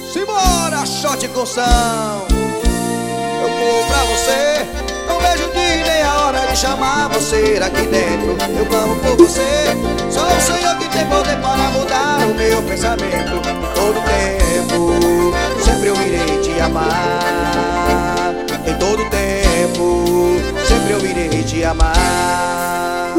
Simbora, shot com som. Eu corro pra você, não vejo dia nem a hora de chamar você aqui dentro. Eu clamo por você, só o Senhor que tem poder para mudar o meu pensamento. Todo tempo, sempre eu irei te amar. Em todo tempo, sempre eu irei te amar.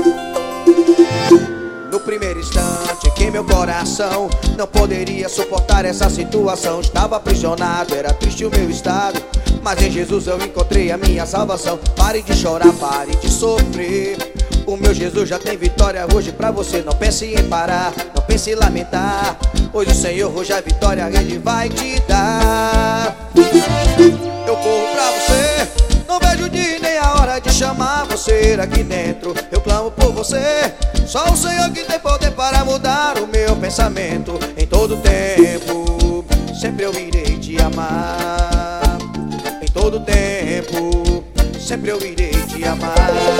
No primeiro instante em que meu coração não poderia suportar essa situação, estava aprisionado, era triste o meu estado, mas em Jesus eu encontrei a minha salvação. Pare de chorar, pare de sofrer, o meu Jesus já tem vitória hoje pra você. Não pense em parar, não pense em lamentar, pois o Senhor hoje a vitória Ele vai te dar. Eu corro pra você, não vejo dia nem a hora de chamar você aqui dentro. Eu clamo por você, só o Senhor que tem poder para mudar o meu pensamento. Em todo tempo, sempre eu irei te amar. Em todo tempo, sempre eu irei te amar.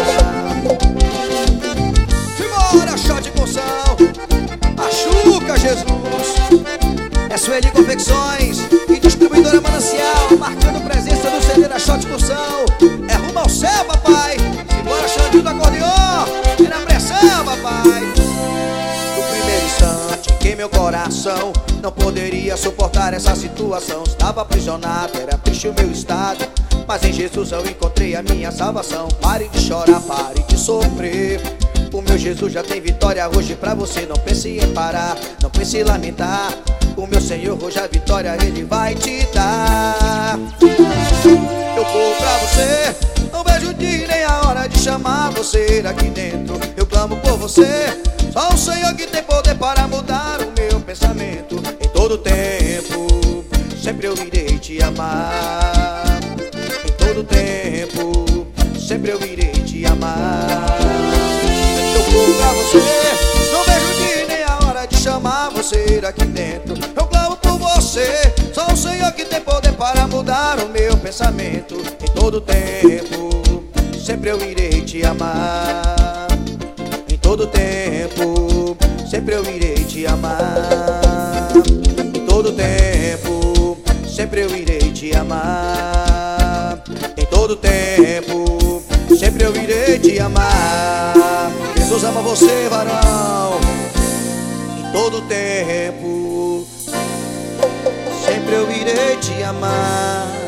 Simbora, shot com som. Machuca, Jesus. É Sueli Confecções e Distribuidora Manancial, marcando presença no CD da Shot com som. É rumo ao céu, papai. Simbora, Xandinho do acordeon. É na pressão, papai. No primeiro instante em que meu coração não poderia suportar essa situação, estava aprisionado, era triste o meu estado, mas em Jesus eu encontrei a minha salvação. Pare de chorar, pare de sofrer, o meu Jesus já tem vitória hoje pra você. Não pense em parar, não pense em lamentar, o meu Senhor hoje a vitória Ele vai te dar. Eu corro pra você, não vejo dia nem a hora de chamar você aqui dentro. Eu clamo por você, só o Senhor que tem poder para mudar o meu pensamento. Em todo tempo, sempre eu irei te amar. Em todo tempo, sempre eu irei te amar. Eu corro pra você, não vejo dia nem a hora de chamar você aqui dentro. Eu clamo por você, só o Senhor que tem poder para mudar o meu pensamento. Em todo tempo, sempre eu irei te amar. Em todo tempo, sempre eu irei te amar. Em todo tempo, sempre eu irei te amar. Em todo tempo, sempre eu irei te amar. Jesus ama você, varão. Em todo tempo, sempre eu irei te amar.